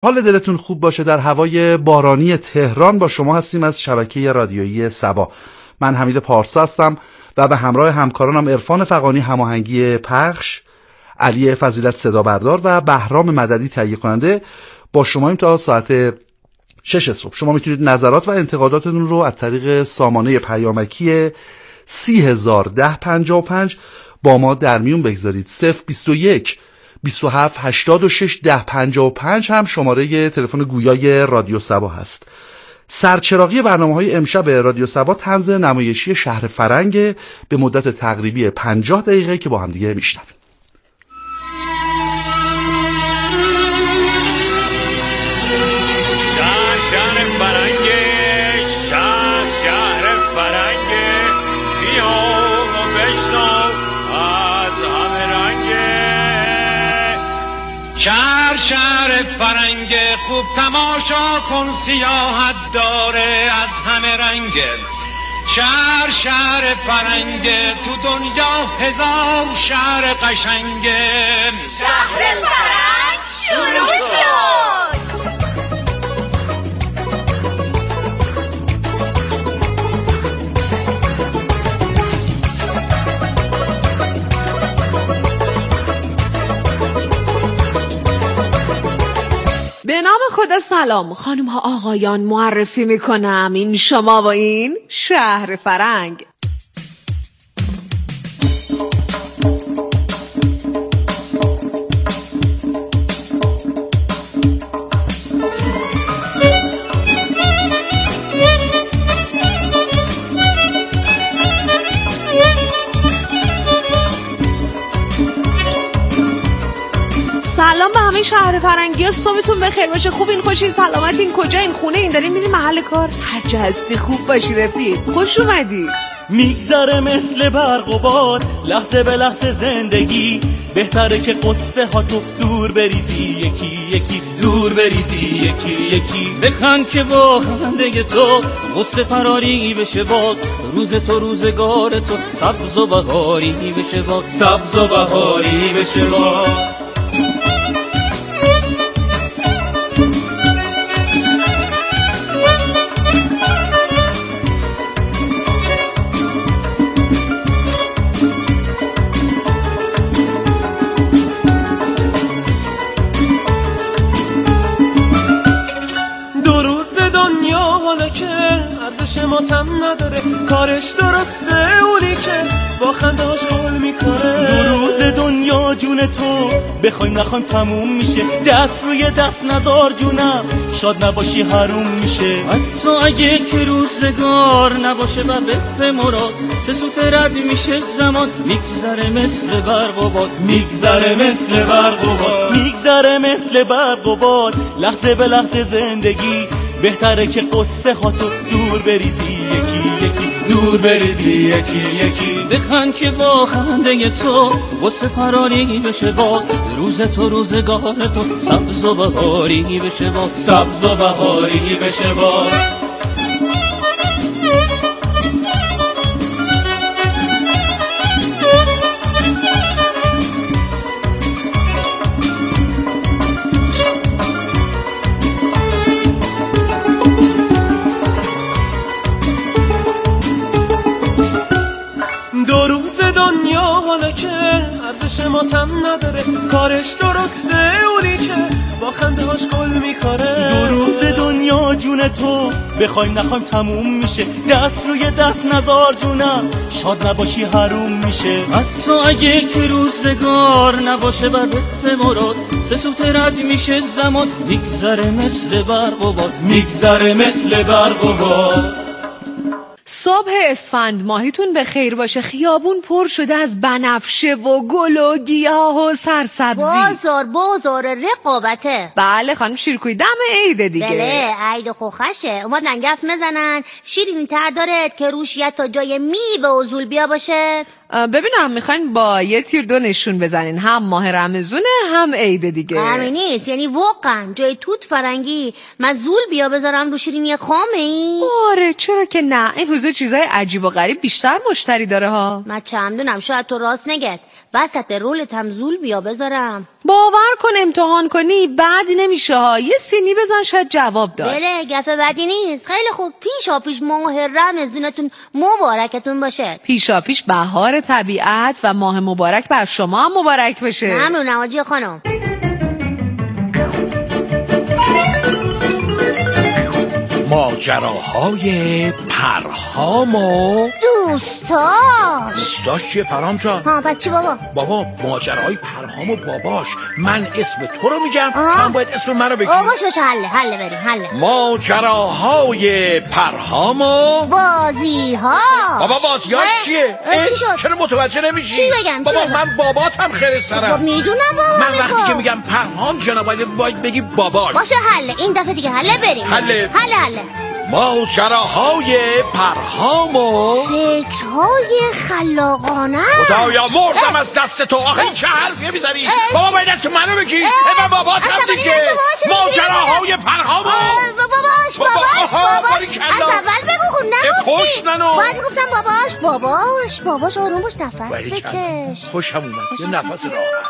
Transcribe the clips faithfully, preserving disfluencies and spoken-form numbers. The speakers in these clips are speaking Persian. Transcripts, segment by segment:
حال دلتون خوب باشه. در هوای بارانی تهران با شما هستیم از شبکه رادیویی سبا. من حمید پارسا هستم و به همراه همکارانم عرفان فغانی هماهنگی پخش، علی فضیلت صدا بردار و بهرام مددی تهیه کننده با شماییم تا ساعت شش صبح. شما میتونید نظرات و انتقاداتتون رو از طریق سامانه پیامکی سی هزار ده پنجاه و پنج با ما در میون بگذارید. صفر بیست و یک بیست و هفت هشتاد و شش ده پنجاه و پنج هم شماره تلفن گویای رادیو سبا هست. سرچراغی برنامه‌های امشب رادیو سبا طنز نمایشی شهر فرنگ به مدت تقریبی پنجاه دقیقه که با هم دیگه میشنویم. شهر شهر فرنگ، شهر شهر فرنگ، بیا و بشنو از همه رنگ. شهر شهر فرنگ، خوب تماشا کن سیاحت داره از همه رنگ. شهر شهر فرنگ، تو دنیا هزار شهر قشنگ. شهر فرنگ شروع شد. به نام خدا سلام خانم ها آقایان، معرفی میکنم این شما و این شهر فرنگ. سلام به همه شهر فرنگی ها، صبحتون بخیر باشه. خوب این خوشین سلامت این کجا این خونه این دارین میرین محل کار، هر جا هستی خوب باشی رفیق، خوش اومدی. میگذره مثل برق و باد لحظه به لحظه زندگی، بهتره که قصه ها تو دور بریزی یکی یکی، دور بریزی یکی یکی. بخن که با خنده تو قصه فراری بشه باز، روز تو روزگار تو سبز و بهاری بشه باز، سبز و بهاری بشه باز. ماتم نداره، کارش درسته اونی که با خندهاش گل میکنه. دو روز دنیا جون تو بخوایم نخوایم تموم میشه، دست روی دست نذار جونم شاد نباشی حروم میشه. حتی اگه که روزگار نباشه و به مراد، سه سوت رد میشه زمان، میگذره مثل برق و باد، میگذره مثل برق و باد، میگذره مثل برق و باد لحظه به لحظه زندگی، بهتره که قصه ها تو دور بریزی یکی یکی، دور بریزی یکی یکی. بخند که با خنده تو قصه فراری بشه با، روز تو روزگار تو سبز و بهاری بشه با، سبز و بهاری بشه با. ماتم نداره، کارش درسته اونی که با خنده هاش گل میکنه. دو روز دنیا جون تو بخوایم نخوایم تموم میشه، دست روی دست نذار جونم شاد نباشی حروم میشه. حتی اگه که روزگار نباشه و به مراد، سه سوت رد میشه زمان، میگذره مثل برق و باد، میگذره مثل برق و باد. صبح اسفند ماهیتون به خیر باشه. خیابون پر شده از بنفشه و گل و گیاه و سرسبزی. بازار بازار رقابته. بله خانم شیرکوی، دم عید دیگه. بله عید خوخشه، اومدن گفت مزنن شیرینی تر داره که روش یه تا جای میوه و زول بیا باشه. ببینم میخواین با یه تیر دو نشون بزنین، هم ماه رمضونه هم عید دیگه. همین نیست، یعنی واقعا جای توت فرنگی من زول بیا بذارم رو شیرینی خامه ای؟ آره چرا که نه، این روزا چیزای عجیب و غریب بیشتر مشتری داره ها. من چندونم، شاید تو راست نگت، وسط رولت هم زول بیا بذارم. باور کن امتحان کنی بعد نمیشه ها. یه سینی بزن شاید جواب داد. بله گفه بدی نیست. خیلی خوب. پیشا پیش ماه رمضونتون مبارکتون باشه. پیشا پیش بهار طبیعت و ماه مبارک بر شما هم مبارک بشه. ممنون حاجی خانم. ماجراهای پرهام و دوستاش. دوستاش چیه پرهام جان؟ ها بچه بابا بابا ماجراهای پرهام و باباش. من اسم تو رو میگم من باید اسم من رو بگی. آقا شوش حله حله بریم حله. ماجراهای پرهام و بازی ها. بابا بازیاش چیه؟ چی شد؟ چرا متوجه نمیشی؟ چی بگم؟ بابا چی بگم؟ من باباتم خیلی سرم. خب میدونم بابا. من وقتی که میگم پرهام جان باید باید بگی باباش. باشه حله. این دفعه دیگه حله بریم. حله حله حله. ماجراهای پرهام و فکرهای خلاقانه. خدایا مردم از دست تو. آخه این چه حرفی میزنی؟ بابا باید اسم منو بگی. من باباتم دیگه. ماجراهای پرهام و باباش باباش باباش. از اول بگو خون نگفتی. پشت ننو. باید میگفتم باباش باباش باباش. آروم باش نفس بکش. خوشم اومد یه نفس راحت.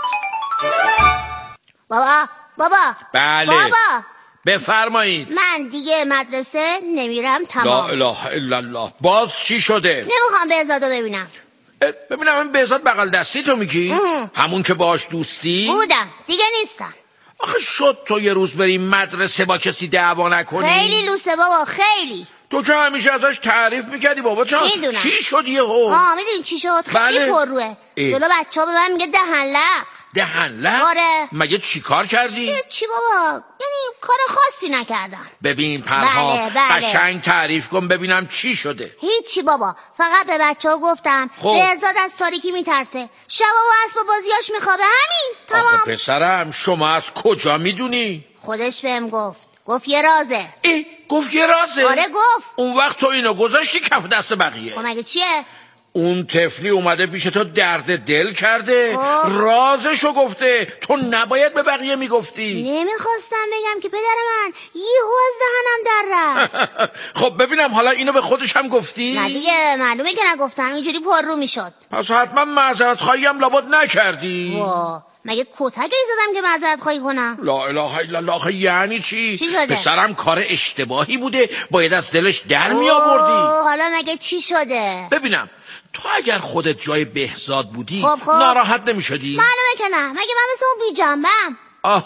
بابا بابا بله بابا بفرمایید. من دیگه مدرسه نمیرم لا تمام. اله الا الله. باز چی شده؟ نمیخوام بهزادو ببینم. ببینم این بهزاد بغل دستی تو میگی؟ اه. همون که باش دوستی؟ بودم دیگه نیستم. آخه شد تو یه روز بریم مدرسه با کسی دعوا نکنی؟ خیلی لوسه بابا خیلی. تو که همیشه ازش تعریف میکردی بابا جان. میدونم. چی شد یهو؟ آه میدونی چی شد؟ خیلی بله. پرروه. جلو بچه ها به من میگه دهن لق. دهن لق؟ آره. مگه چی کار کردی؟ چی بابا؟ یعنی کار خاصی نکردم. ببین پرهام بله، بله. قشنگ تعریف کن ببینم چی شده. هیچی بابا. فقط به بچه ها گفتم خب. بهزاد از تاریکی میترسه. شبا و اسبا بازیاش میخوابه. همین تمام. آخه پسرم شما از کجا میدونی؟ خودش بهم گفت. گفت یه رازه. ای گفت یه رازه؟ آره گفت. اون وقت تو اینو گذاشتی کف دست بقیه. خب مگه چیه؟ اون طفلی اومده پیش تو درد دل کرده. خب. رازشو گفته. تو نباید به بقیه میگفتی. نمیخواستم بگم که پدر من یهو از دهنم در رفت. خب ببینم حالا اینو به خودش هم گفتی؟ نه دیگه معلومه که نگفتم. اینجوری پر رو میشد. پس حتما معذرت خواهی هم لابد نکردی. وا مگه کتکی زدم که معذرت خواهی کنم؟ لا اله الا الله. یعنی چی؟ چی شده؟ پسرم کار اشتباهی بوده باید از دلش در می آوردی. حالا مگه چی شده؟ ببینم تو اگر خودت جای بهزاد بودی خب خب. ناراحت نمی شدی؟ معلومه که نه. مگه من مثل اون بی جنبم؟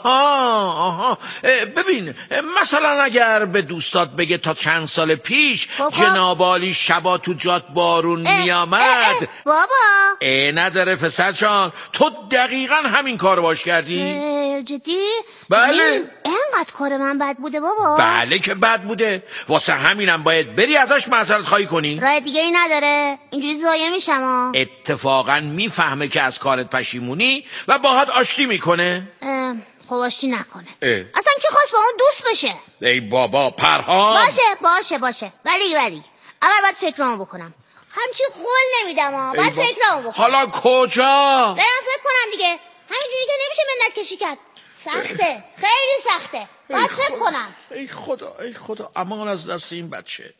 آها آها ببین مثلا اگر به دوستات بگه تا چند سال پیش خب خب. جناب عالی شبا تو جات بارون میامد. بابا اه نداره پسر جان. تو دقیقا همین کار باش کردی. اه، جدی؟ بله. اینقدر کار من بد بوده بابا؟ بله که بد بوده. واسه همینم باید بری ازش معذرت خواهی کنی. راه دیگه ای نداره. اینجوری ضایع میشم. اتفاقا میفهمه که از کارت پشیمونی و باهات آشتی میکنه. خب آشتی نکنه. اه. اصلا کی خواست با اون دوست بشه؟ ای بابا پرهام. باشه باشه باشه ولی ولی اول باید فکرامو بکنم. همچی قول نمیدم ها. باید با... فکرامو بکنم. حالا کجا؟ برم فکر کنم دیگه. همینجوری که نمیشه منت کشی کرد. سخته. خیلی سخته. باید فکر کنم. ای خدا ای خدا امان از دست این بچه.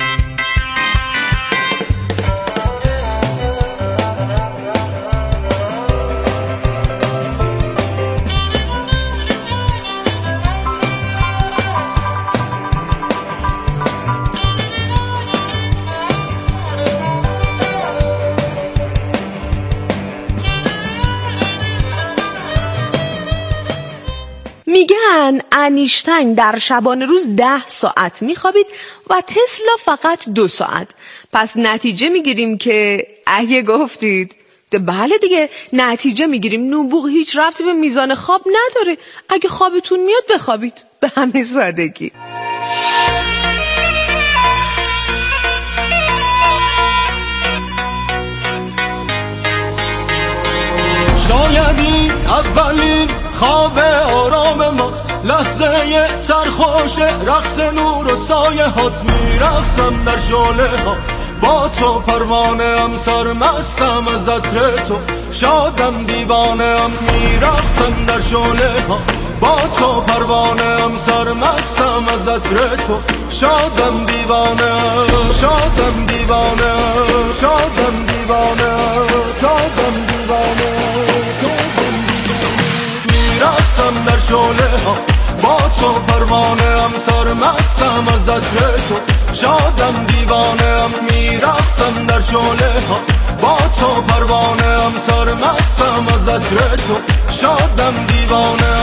میگن انیشتین در شبانه روز ده ساعت میخوابید و تسلا فقط دو ساعت. پس نتیجه میگیریم که اگه گفتید بله دیگه نتیجه میگیریم نبوغ هیچ ربطی به میزان خواب نداره. اگه خوابتون میاد بخوابید. به همین سادگی. شایدی اولین خواب آرام ماست، لحظه سرخوش رقص نور و سایه هاست. میرقصم در شعله ها با تو، پروانه ام سرمستم از عطر تو، شادم دیوانه ام. میرقصم در شعله ها با تو، پروانه ام سرمستم از عطر تو، شادم دیوانه شادم دیوانه شادم دیوانه شادم دیوانه. شعله ها، با تو پروانه ام سرمستم از عطر تو، شادم دیوانه ام میرقصم در شعله ها، با تو پروانه ام سرمستم از عطر تو، شادم دیوانه.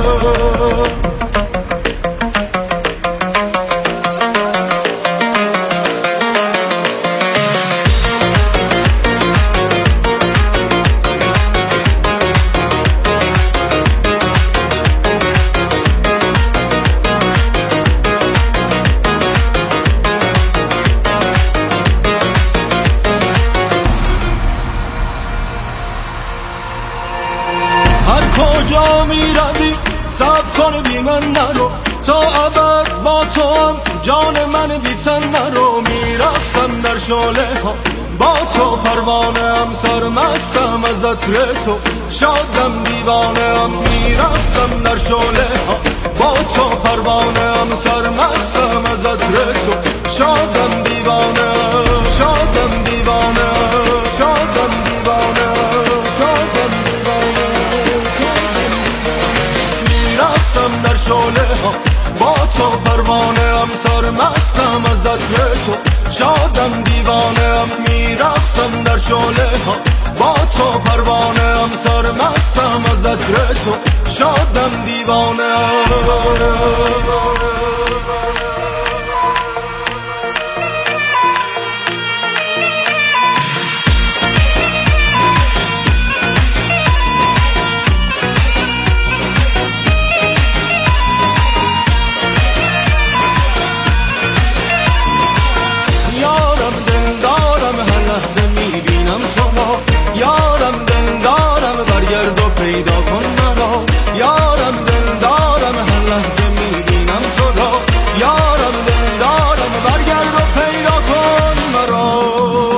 کجا می روی صبر کن بی من نرو، تا ابد با تو هم جان من بی تن نرو، میرقصم در شعله ها، با تو پروانه ام سرمستم از عطر تو، شادم دیوانه ام میرقصم در شعله ها، با تو پروانه ام سرمستم از عطر تو، شادم دیوانه شادم دیوانه شادم دیوانه شادم میرقصم در شعله ها، با تو پروانه ام سرمستم از عطر تو، شادم دیوانه ام میرقصم در شعله ها، با تو پروانه ام سرمستم از عطر تو، شادم دیوانه. یارم دل دارم برگرد و پیدا کن مرا، یارم دل دارم هر لحظه میبینم تو را، یارم دل دارم برگرد و پیدا کن مرا.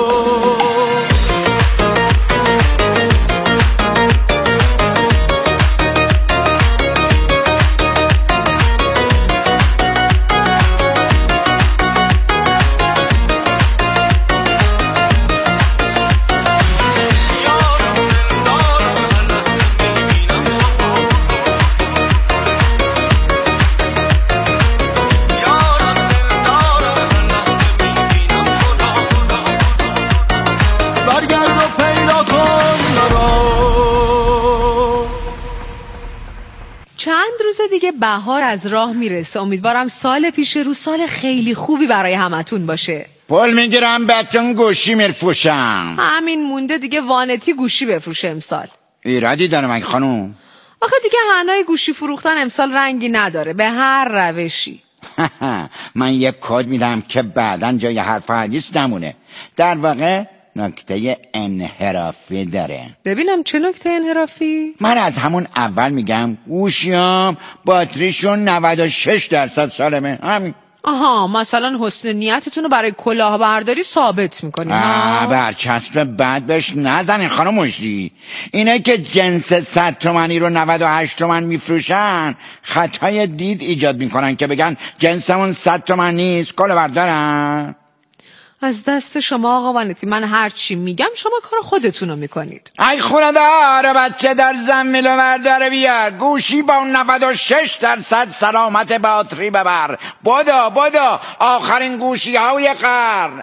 دیگه بهار از راه میرسه. امیدوارم سال پیش رو سال خیلی خوبی برای همتون باشه. پول میگیرم بهتون گوشی میفروشم. همین مونده دیگه وانتی گوشی بفروشه امسال. ایرادی داره مگه خانوم؟ آخه دیگه هنای گوشی فروختن امسال رنگی نداره به هر روشی. من یک کد میدم که بعدن جای حرف حدیث نمونه. در واقع نکته انحرافی داره. ببینم چه نکته انحرافی؟ من از همون اول میگم گوشیام باتریشون نود و شش درصد سالمه. همین. آها، مثلا حسن نیتتون رو برای کلاهبرداری ثابت میکنی. آه برچسب بد بهش نزنین خانم مجدی. اینه که جنس صد تومنی رو نود و هشت تومن میفروشن خطای دید ایجاد میکنن که بگن جنسمون صد تومن نیست، کلاهبردارن. از دست شما آقا وانتی، من هر چی میگم شما کار خودتون رو میکنید. ای خونه داره بچه در زمین و مرداره بیار گوشی با نود و شش درصد سلامت باتری ببر. بدا بدا آخرین گوشی های قرن.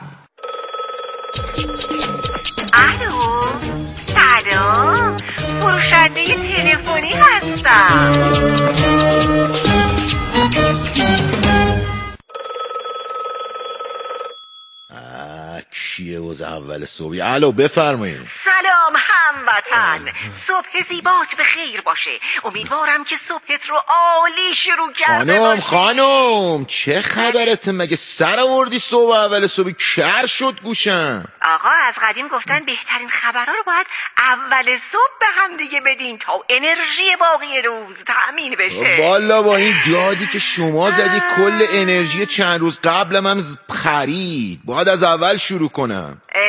الو سلام، فروشنده تلفنی هستم. کیه وز اول صبحی؟ الو بفرمایید. سلام هموطن، صبح زیبات به خیر باشه. امیدوارم که صبحت رو عالی شروع کرده خانم باشی. خانم چه خبرته؟ مگه سر آوردی صبح اول صبحی؟ کر شد گوشم. آقا از قدیم گفتن بهترین خبرها رو باید اول صبح به هم دیگه بدین تا انرژی باقی روز تأمین بشه. والا با این دادی که شما زدی کل انرژی چند روز قبلم هم خرید. باید از اول شروع کنم.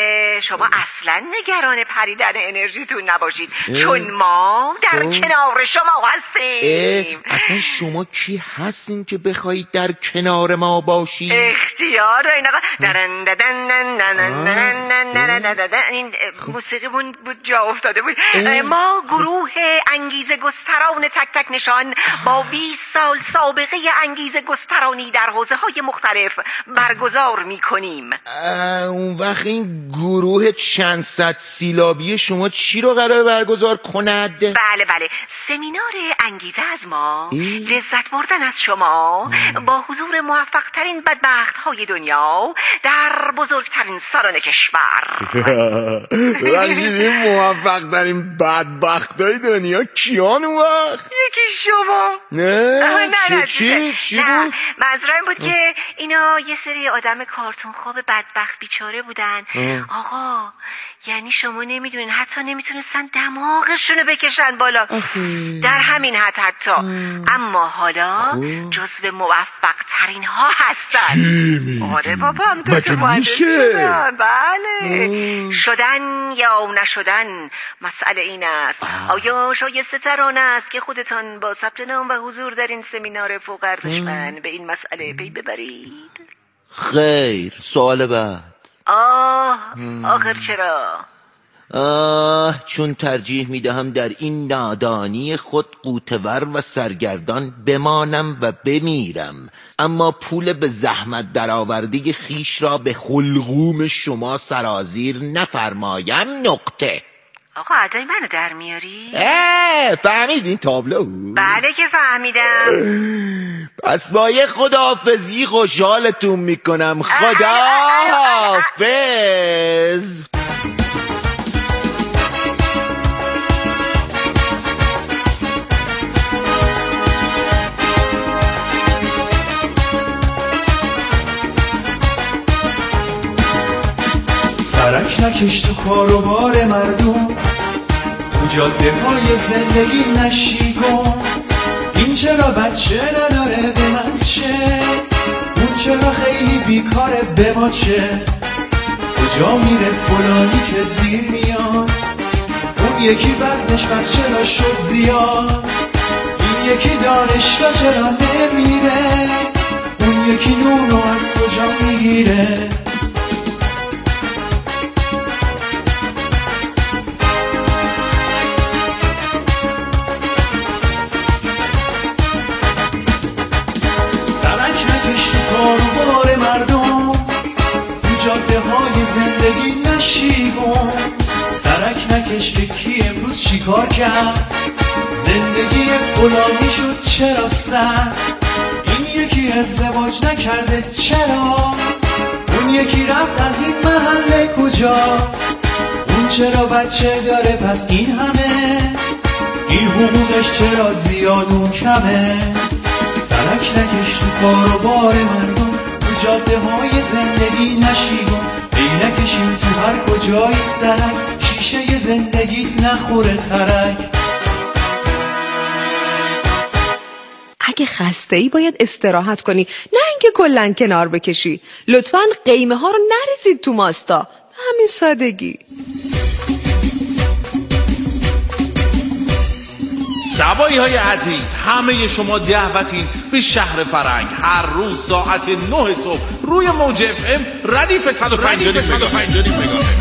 شما اصلا نگران پریدن انرژیتون نباشید، چون ما در اه. کنار شما هستیم. اصلا شما کی هستین که بخواید در کنار ما باشید؟ اختیار دارین آقا. درن ددن دن دن دن دن دن دن. این موسیقیمون بود جا افتاده بود. ما گروه انگیزه گستران تک تک نشان با بیست سال سابقه انگیزه گسترانی در حوزه های مختلف برگزار می کنیم. اون وقت این گروه چند صد سیلابی شما چی رو قرار برگزار کند؟ بله بله، سمینار انگیزه از ما لذت بردن از شما با حضور موفق ترین بدبخت های دنیا در بزرگترین سالن کشور. ببخشید این موفق ترین بدبخت های دنیا کیان اون وقت؟ یکی شما. نه نه چی چی نه بود؟ منظورم بود که اینا یه سری آدم کارتون خواب بدبخت بیچاره بودن. آقا یعنی شما نمیدونین، حتی نمیتونستن دماغشونو بکشن بالا در همین حد حتی. اما حالا جزو موفق ترین ها هستن. آره بابا هم تو شدن. بله شدن یا نشدن مسئله این است. آیا شایسته ترانه است که خودتان با ثبت نام و حضور در این سمینار فوق ارزشمند به این مسئله پی ببرید؟ خیر، سوال بعد. آه آخر چرا؟ آه چون ترجیح میدهم در این نادانی خود قوتور و سرگردان بمانم و بمیرم، اما پول به زحمت درآورده خیش را به حلقوم شما سرازیر نفرمایم. نقطه. آقا ادای منو در میاری؟ اه فهمیدین تابلو؟ بله که فهمیدم. پس با یه خداحافظی خوشحالتون میکنم. خداحافظ. سرک نکش تو کار و بار مردم، تو جاده های زندگی نشیگم. این چرا بچه نداره به من چه؟ اون چرا خیلی بیکاره به ما چه؟ کجا میره فلانی که دیر میاد؟ اون یکی وزنش بس چرا شد زیاد؟ این یکی دانشگاه چرا نمیره؟ اون یکی نونو از کجا میگیره؟ کاروبار مردم تو جاده های زندگی نشیگم. سرک نکش که کی امروز چی کار کرد؟ زندگی فلانی شد چرا سر؟ این یکی ازدواج نکرده چرا؟ اون یکی رفت از این محله کجا؟ اون چرا بچه داره پس این همه؟ این حقوقش چرا زیاد اون کمه؟ سرک نکش تو کار و بار مردم تو جاده های زندگی نشیگم. ای نکشیم تو هر کجای سرک شیشه زندگیت نخوره ترک. اگه خسته ای باید استراحت کنی، نه اینکه کلن کنار بکشی. لطفاً قیمه ها رو نریزید تو ماستا، همین سادگی. سبایی های عزیز، همه شما دعوتین به شهر فرنگ هر روز ساعت نه صبح روی موج اف ام ردیف صد و پنجاه مگاهرتز.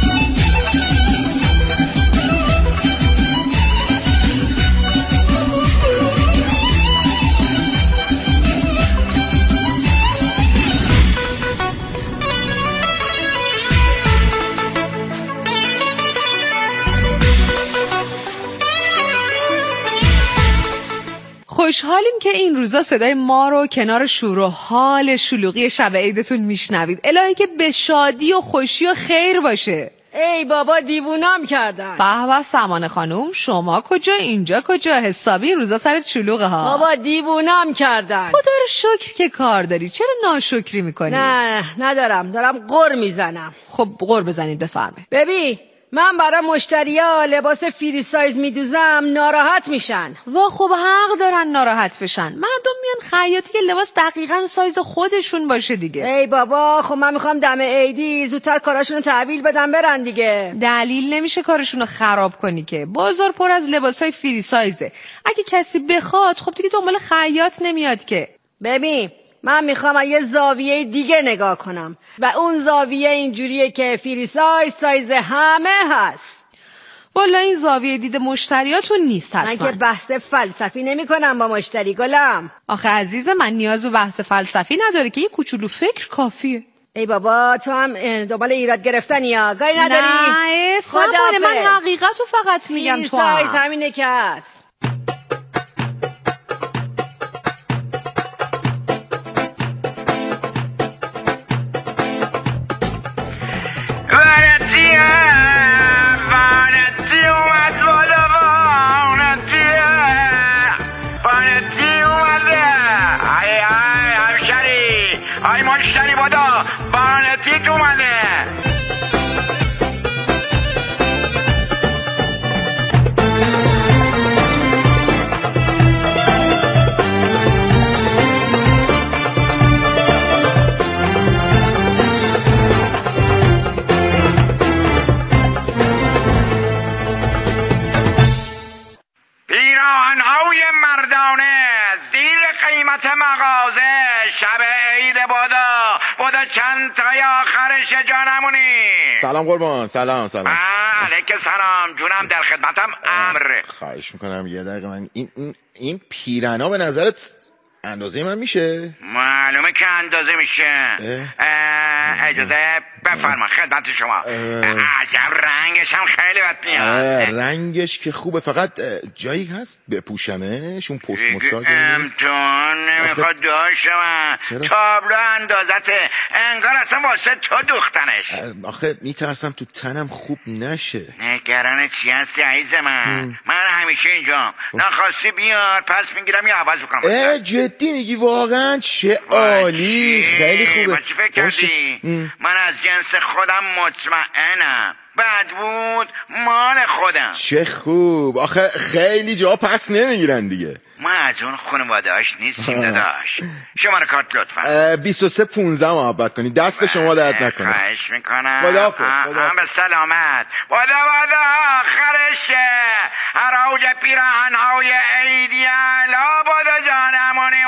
خوشحالیم که این روزا صدای ما رو کنار شور و حال شلوغی شب عیدتون میشنوید. الهی که به شادی و خوشی و خیر باشه. ای بابا دیوونم کردن. به به سمانه خانوم، شما کجا اینجا کجا؟ حسابی این روزا سرت شلوغه ها. بابا دیوونم کردن. خدا رو شکر که کار داری، چرا ناشکری میکنی؟ نه ندارم، دارم قر میزنم. خب قر بزنید بفرمایید. ببین من برای مشتریا لباس فری سایز میدوزم ناراحت میشن. وا خب حق دارن ناراحت بشن. مردم میان خیاطی که لباس دقیقاً سایز خودشون باشه دیگه. ای بابا خب من میخوام دم عیدی زودتر کاراشونو تحویل بدم برن دیگه. دلیل نمیشه کارشونو خراب کنی که. بازار پر از لباسای فری سایزه. اگه کسی بخواد خب دیگه دنبال خیاط نمیاد که. ببین من میخوام یه زاویه دیگه نگاه کنم و اون زاویه اینجوریه که فری سایز سایز همه هست. والا این زاویه دید مشتریاتون نیست حتما. من که بحث فلسفی نمی کنم با مشتری گلم. آخه عزیز من نیاز به بحث فلسفی نداره که یه کوچولو فکر کافیه. ای بابا تو هم دنبال ایراد گرفتن یا گاری نداری؟ نه سامانه من حقیقتو فقط میگم تو هم. سایز همینه که هست. ای مشتری بادا بانتیک اومده. پیراهن‌های مردانه زیر قیمت مغازه شب عید بادا بادا چند تای آخرش جانمونی. سلام قربان. سلام سلام. علیک سلام جونم در خدمتم. امر. خواهش میکنم یه دقیقه من این این, این پیرنا به نظرت اندازه من میشه؟ معلومه که اندازه میشه. اجازه بفرما خدمت شما. عجب رنگش هم خیلی بد میاد. رنگش که خوبه فقط جایی هست بپوشمش اون پشت مشکا امتحان نمیخواد داشته من تابلو اندازته انگار اصلا واسه تو دوختنش. آخه میترسم تو تنم خوب نشه. نگران چی هستی عیز من؟ من همیشه اینجام نخواستی بیار پس میگیرم یا عوض میکنم. اه جدی میگی واقعا؟ چه عالی خیلی خوبه. چی فکر کردی؟ من از جنس خودم مطمئنم بد بود مال خودم. چه خوب. آخه خیلی جا پس نمیگیرن دیگه. ما از اون خانواده هاش نیستیم داداش. شما رو کارت لطفا. بیست و سه پونزده محبت کنی. دست شما درد نکنه. خواهش میکنم. خداحافظ. هم به سلامت. بادا بادا آخرشه هر اوج پیراهن‌های عیدی علا بادا جانمونی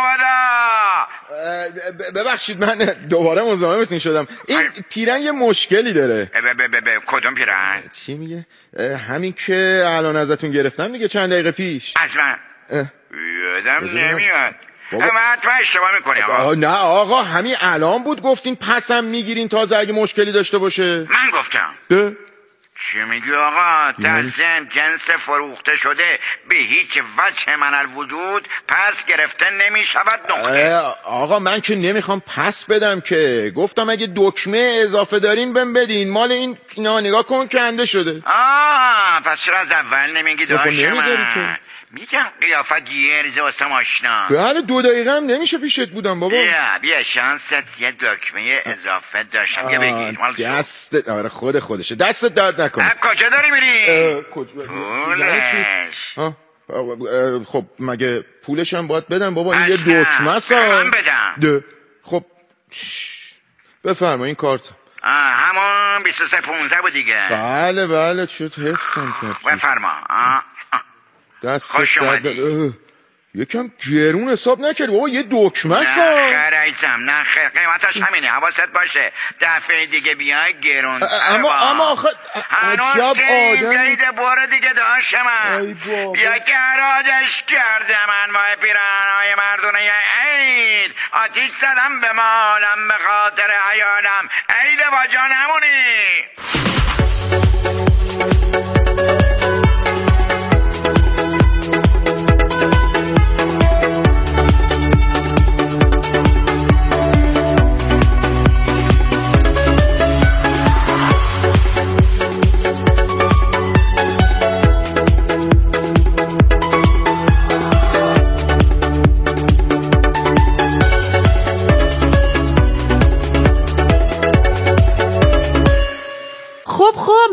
بادا. ببخشید من دوباره مزاحمتون شدم. این پیرن یه مشکلی داره. کدوم پیرن؟ چی میگه؟ همین که الان ازتون گرفتم دیگه چند دقیقه پیش. از من؟ یادم نمیاد. من تو اشتباه میکنی آقا. نه آقا همین الان بود گفتین پسم میگیرین تازه اگه مشکلی داشته باشه. من گفتم. ده؟ چی میگی آقا؟ در ضمن جنس فروخته شده به هیچ وجه من الوجود پس گرفته نمیشود نقطه. آقا من که نمیخوام پس بدم که گفتم اگه دکمه اضافه دارین بهم بدین. مال این اینا نگاه کن کنده شده. آه پس چرا از اول نمیگی داشته من؟ میگم قیافت یه ریزه واسم آشنا. بله دو دقیقه هم نمیشه پیشت بودم بابا. بیا بیا شانست یه دکمه اضافه داشتم. بیا بگیر دست آره خود خودشه. دستت درد نکنه. کجا داری میری؟ کجا؟ پولش خب مگه پولش هم باید بدم بابا؟ این یه دکمه است. من بدم. خب بفرما این کارت. همون بیست و سه پونزده بود دیگه. بله بله چوت حفظم کرد. بفرما. دست درد یکم گرون حساب نکردی بابا یه دکمه است. نه خیر عیزم نه خیر قیمتش همینه حواست باشه دفعه دیگه بیای گرون. اما اما آخه عجب آدم جدید باره دیگه داشت من بیا گراجش کرده من وای پیرهن‌های مردونه عید آتیش زدم به مالم به خاطر عیالم عید با جانمونی.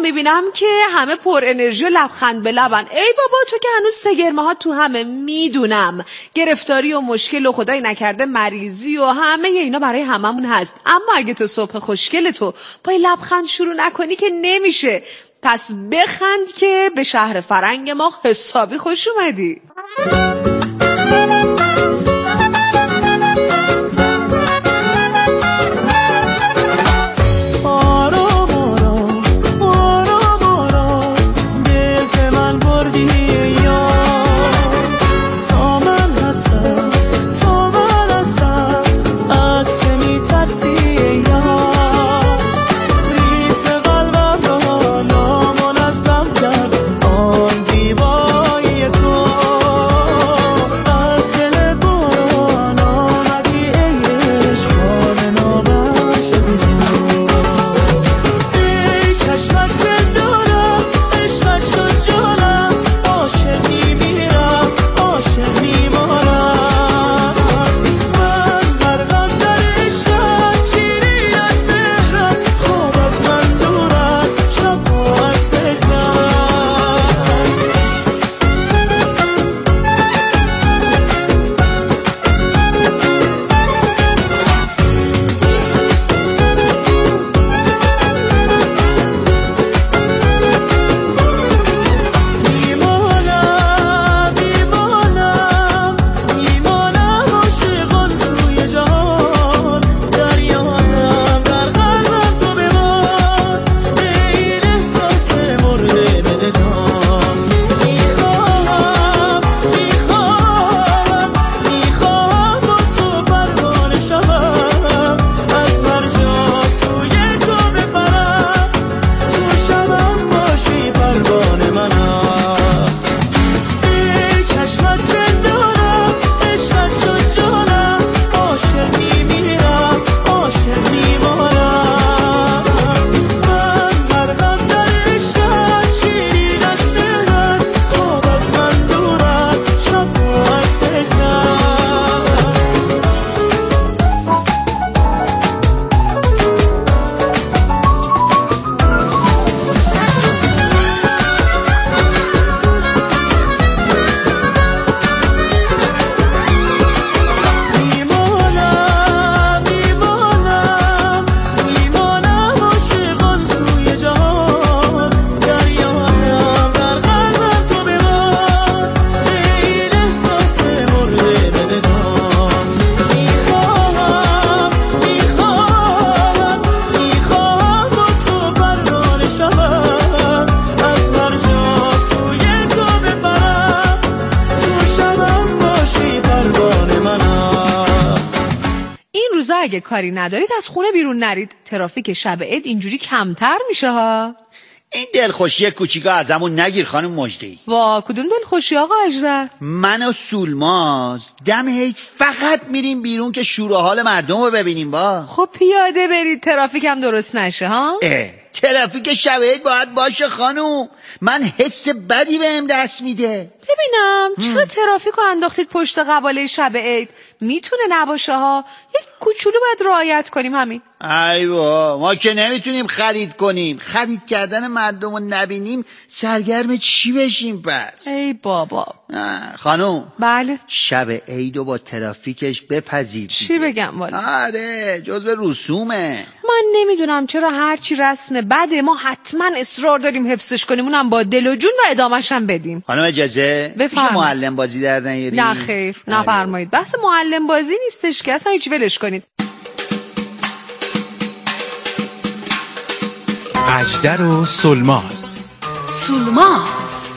میبینم که همه پر انرژی و لبخند به لبن. ای بابا تو که هنوز سگرمه ها تو همه. میدونم گرفتاری و مشکل و خدای نکرده مریضی و همه اینا برای هممون هست، اما اگه تو صبح خوشگل تو با لبخند شروع نکنی که نمیشه. پس بخند که به شهر فرنگ ما حسابی خوش اومدی. اگه کاری ندارید از خونه بیرون نرید. ترافیک شب عید اینجوری کمتر میشه ها. این دلخوشی کوچیکا ازمون نگیر خانم مجدی. وا کدوم دلخوشی آقا اجزر؟ من و سولماز دم عید فقط میریم بیرون که شور و حال مردم رو ببینیم. با خب پیاده برید ترافیک هم درست نشه ها. اه ترافیک شب عید باید باشه خانم. من حس بدی بهم دست میده. ببینم چرا ترافیک رو انداختید پشت قباله شب عید؟ میتونه نباشه ها. یک کوچولو باید رعایت کنیم همین. ایوا ما که نمیتونیم خرید کنیم. خرید کردن مردم رو نبینیم سرگرم چی بشیم پس؟ ای بابا خانم. بله شب عید رو با ترافیکش بپذیر. چی بگم والا؟ آره جزو رسومه. من نمیدونم چرا هرچی رسم بده ما حتما اصرار داریم حفظش کنیم، اونم با دل و جون و ادامش هم بدیم. خانم اجازه میشه معلم بازی در نیاری؟ نه خیر نفرمایید. بحث معلم بازی نیستش که اصلا هیچ ولش کنید. اژدر و سلماز. سلماز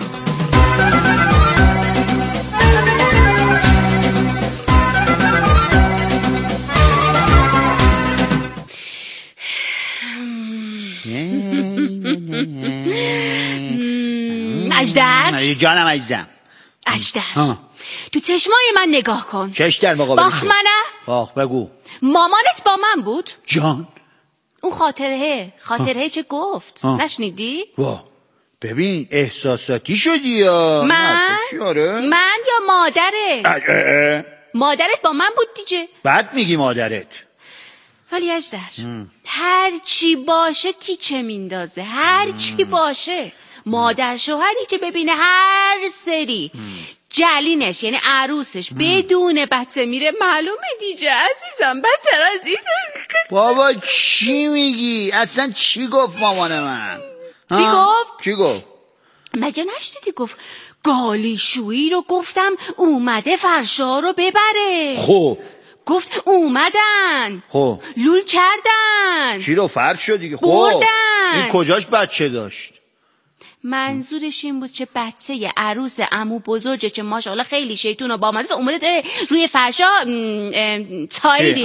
اژدر جانم عزیزم. اژدر تو چشمای من نگاه کن. چش در مقابل باخ منه؟ باخ بگو. مامانت با من بود؟ جان اون خاطره خاطره چه گفت؟ آه. نشنیدی؟ واه ببین احساساتی شدی یا من؟ من یا مادرت؟ اه اه اه. مادرت با من بود دیگه. بعد میگی مادرت ولی اجدر هر چی باشه تیچه میندازه، هر چی باشه. مادر شوهری که ببینه هر سری جلینش یعنی عروسش بدون بچه میره معلومه دیگه عزیزم بدتر از اینه. بابا چی میگی؟ اصلا چی گفت مامان من؟ چی گفت؟ چی گفت؟ مگه نشنیدی گفت گالیشویی رو گفتم اومده فرشا رو ببره. خب گفت اومدن خب لول کردن چی رو فرش شد دیگه؟ خب بردن. این کجاش بچه داشت؟ منظورش این بود که بچه عروس عمو بزرگه که ماشاءالله خیلی شیطون و بامزه اومده روی فرشا تایری